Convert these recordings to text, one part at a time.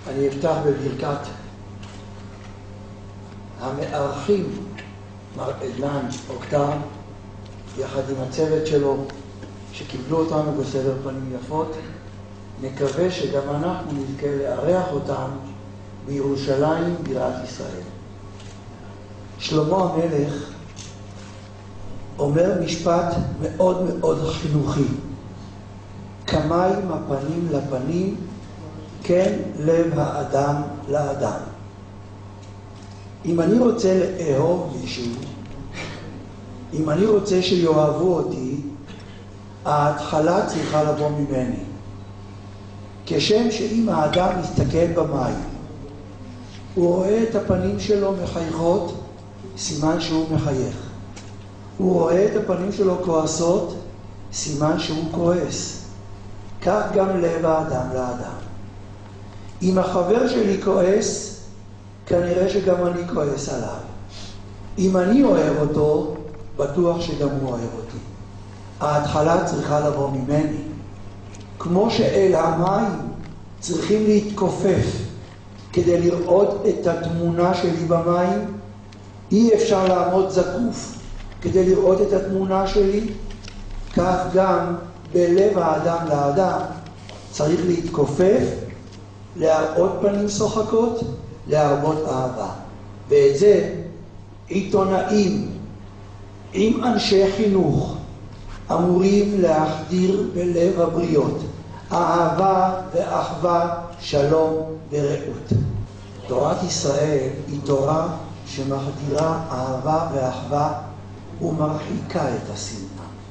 אני אפתח בברכת המארחים, מר עדנאן אוקטר, יחד עם הצוות שלו, שקיבלו אותנו בסבר פנים יפות. נקווה שגם אנחנו נזכה לארח אותם בירושלים, בירת ישראל. שלמה המלך אומר משפט מאוד מאוד חינוכי: כמים הפנים לפנים, כן לב האדם לאדם. אם אני רוצה לאהוב מישהו, אם אני רוצה שיאהבו אותי, ההתחלה צריכה לבוא ממני. כשם שאם האדם מסתכל במים, הוא רואה את הפנים שלו מחייכות, סימן שהוא מחייך. הוא רואה את הפנים שלו כועסות, סימן שהוא כועס. כך גם לב האדם לאדם. אם החבר שלי כועס, כנראה שגם אני כועס עליו. אם אני אוהב אותו, בטוח שגם הוא אוהב אותי. ההתחלה צריכה לבוא ממני. כמו שאל המים צריכים להתכופף כדי לראות את התמונה שלי במים, אי אפשר לעמוד זקוף כדי לראות את התמונה שלי. כך גם בלב האדם לאדם צריך להתכופף, להראות פנים שוחקות, להרבות אהבה. ואת זה עיתונאים עם אנשי חינוך אמורים להחדיר בלב הבריות: אהבה ואחווה, שלום ורעות. תורת ישראל היא תורה שמחדירה אהבה ואחווה ומרחיקה את השנאה.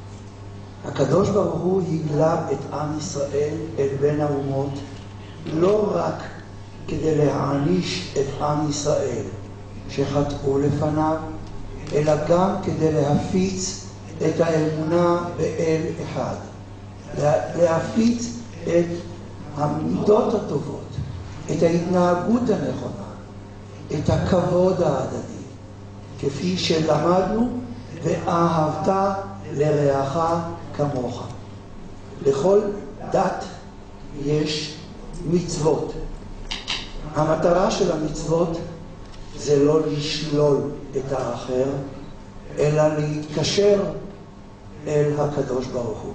הקדוש ברוך הוא הגלה את עם ישראל אל בין האומות לא רק כדי להעניש את עם ישראל שחטאו לפניו, אלא גם כדי להפיץ את האמונה באל אחד, להפיץ את המידות הטובות, את ההתנהגות הנכונה, את הכבוד ההדדי, כפי שלמדנו: ואהבת לרעך כמוך. לכל דת יש מצוות. המטרה של המצוות זה לא לשלול את האחר, אלא להתקשר אל הקדוש ברוך הוא.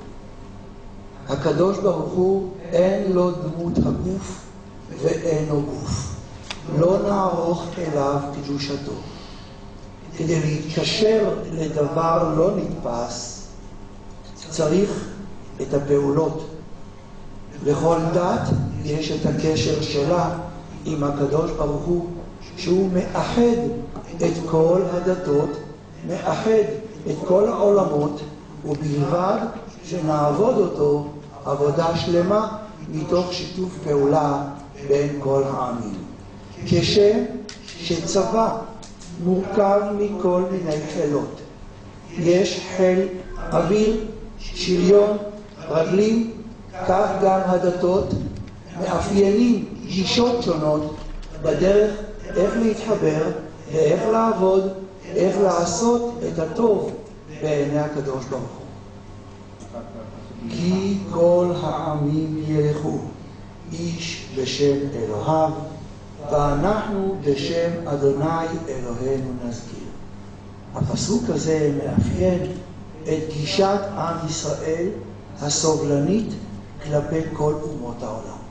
הקדוש ברוך הוא אין לו דמות הגוף ואינו גוף. לא נערוך אליו קדושתו. כדי להתקשר לדבר לא נתפס, צריך את הפעולות. לכל דת יש את הקשר שלה עם הקדוש ברוך הוא, שהוא מאחד את כל הדתות, מאחד את כל העולמות, ובלבד שנעבוד אותו עבודה שלמה מתוך שיתוף פעולה בין כל העמים. כשם שצבא מורכב מכל מיני חילות, יש חיל אוויר, שריון, רגלים, כך גם הדתות מאפיינים גישות שונות בדרך איך להתחבר ואיך לעבוד, איך לעשות את הטוב בעיני הקדוש ברוך הוא. כי כל העמים ילכו, איש בשם אלוהיו, ואנחנו בשם אדוני אלוהינו נזכיר. הפסוק הזה מאפיין את גישת עם ישראל הסובלנית כלפי כל אומות העולם.